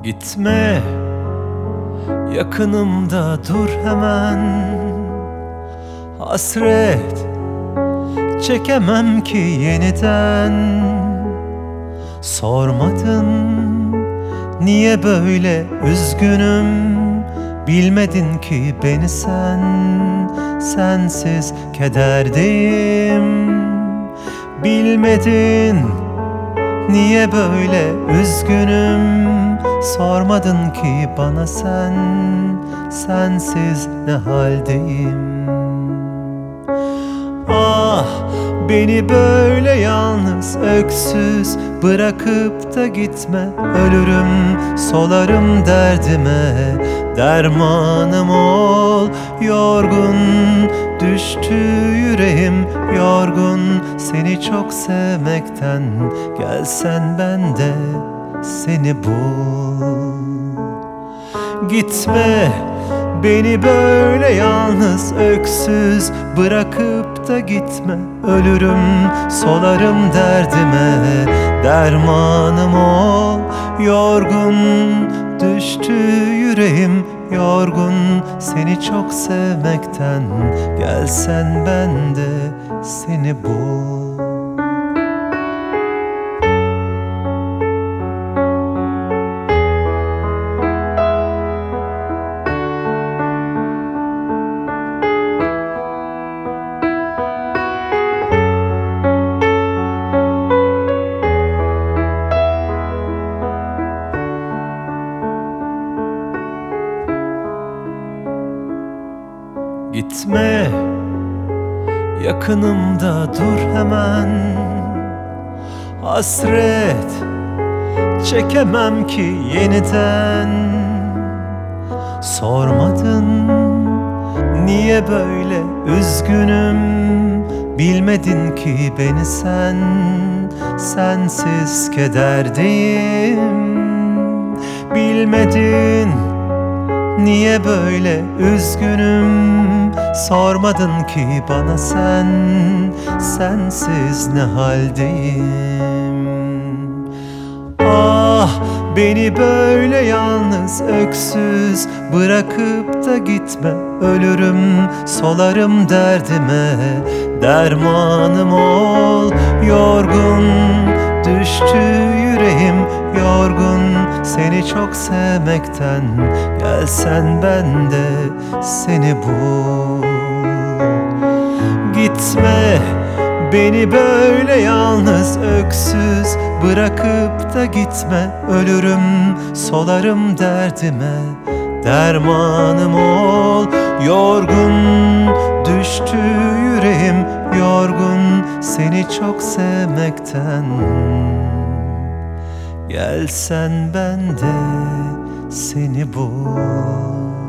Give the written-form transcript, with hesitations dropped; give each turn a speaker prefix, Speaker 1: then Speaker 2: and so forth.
Speaker 1: Gitme, yakınımda dur hemen. Hasret çekemem ki yeniden. Sormadın niye böyle üzgünüm, bilmedin ki beni sen. Sensiz kederdeyim, bilmedin niye böyle üzgünüm. Sormadın ki bana sen, sensiz ne haldeyim. Ah, beni böyle yalnız öksüz bırakıp da gitme. Ölürüm, solarım derdime, dermanım ol. Yorgun düştü yüreğim, yorgun seni çok sevmekten. Gelsen ben de seni bul. Gitme, beni böyle yalnız öksüz bırakıp da gitme. Ölürüm, solarım derdime, dermanım ol. Yorgun düştü yüreğim, yorgun seni çok sevmekten. Gelsen ben de seni bul. Gitme, yakınımda dur hemen. Hasret çekemem ki yeniden. Sormadın niye böyle üzgünüm, bilmedin ki beni sen. Sensiz kederdeyim, bilmedin niye böyle üzgünüm. Sormadın ki bana sen, sensiz ne haldeyim. Ah, beni böyle yalnız öksüz bırakıp da gitme. Ölürüm, solarım derdime, dermanım ol. Yorgun düştü yüreğim, yorgun seni çok sevmekten. Gelsen ben de seni bul. Gitme, beni böyle yalnız öksüz bırakıp da gitme. Ölürüm, solarım derdime, dermanım ol. Yorgun düştü yüreğim, yorgun seni çok sevmekten. Gelsen ben de seni bul.